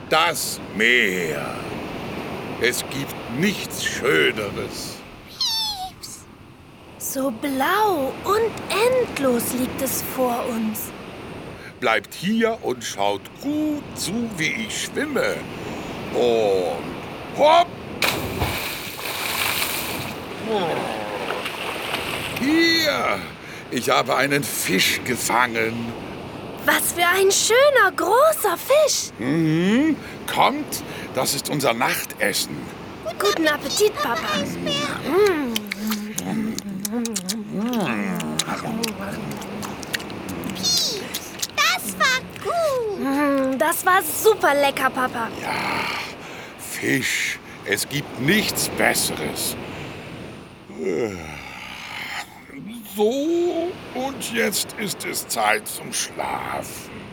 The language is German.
Das Meer. Es gibt nichts Schöneres. So blau und endlos liegt es vor uns. Bleibt hier und schaut gut zu, wie ich schwimme. Und hopp! Hier! Ich habe einen Fisch gefangen. Was für ein schöner, großer Fisch. Kommt, das ist unser Nachtessen. Guten Appetit, Papa. Das war gut. Das war super lecker, Papa. Fisch, es gibt nichts Besseres. So, und jetzt ist es Zeit zum Schlafen.